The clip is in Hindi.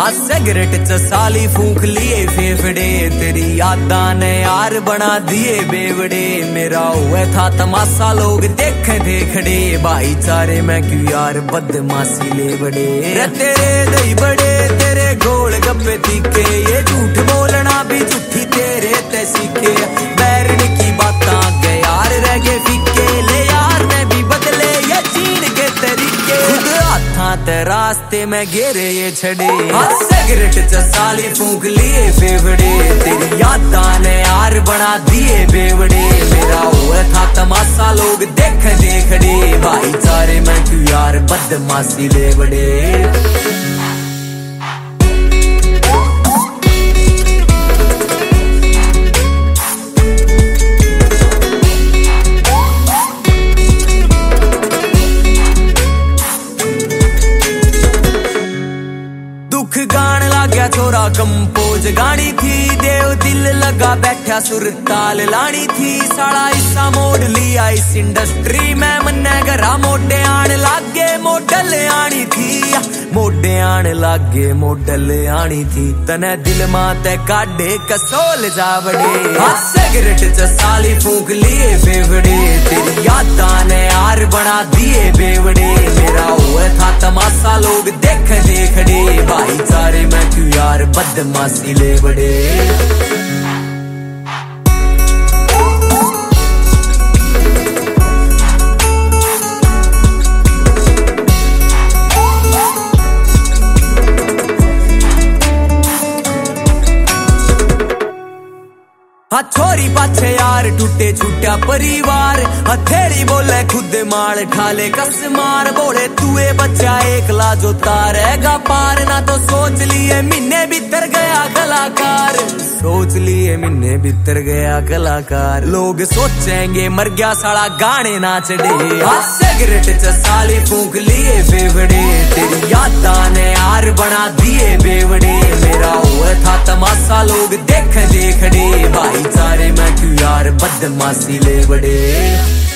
हाँ सिगरेट च साली फूंक लिए फेफड़े, तेरी यादा ने यार बना दिए बेवड़े। मेरा हुआ था तमाशा लोग देखे थे खड़े, भाईचारे में क्यों यार बदमाशी ले बड़े। तेरे दही बड़े तेरे गोल गप्पे तीखे, ये झूठ बोलना भी झूठी तेरे ते सीखे। बैरन की बातां के यार रह गए फीके, ले यार ने भी बदले ये चीन के तरीके। खुद हाथा ते रास्ते में घेरे ये छड़े, हाँ सिगरेट च साली फूंक लिए फेफड़े, तेरी यादा ने यार बना दिए बेवड़े। मेरा हुआ था तमाशा लोग देखे थे खड़े, भाईचारे में क्यों यार बदमाशी ले बड़े। दुख गान लाग्या छोरा कंपोज गानी थी, देव दिल लगा बैठा सुर ताल लानी थी। साला हिस्सा मोड़ लिया इस इंडस्ट्री में, मन्ने घरा मोटे आन लागे मॉडल आनी थी। मोडे आन लागे मॉडल आनी थी, तने दिल माते काढ़े कसोल जा बड़े। हाँ सिगरेट च साली फूंक लिए फेफड़े, तेरी यादा ने यार बना दिए बेवड़े। मेरा हुआ था तमाशा लोग देखे थे खड़े, भाईचारे में क्यों यार बदमाशी ले बड़े। हाँ छोरी पाछे यार टूटे छूटा परिवार, हथेली बोले खुद मार ठाले कस मार। बोले तुए बच्चा एकला जो तारेगा पार, ना तो सोच लिए महीने भीतर गया कलाकार। सोच लिए महीने भीतर गया कलाकार, लोग सोचेंगे मर गया साला गाने नाच डे। हाँ सिगरेट च साली फूंक लिए फेफड़े, तेरी यादा ने यार बना दिए बेवड़े। मेरा हुआ था तमाशा लोग देखे थे खड़े, भाईचारे में क्यों यार बदमाशी ले बड़े।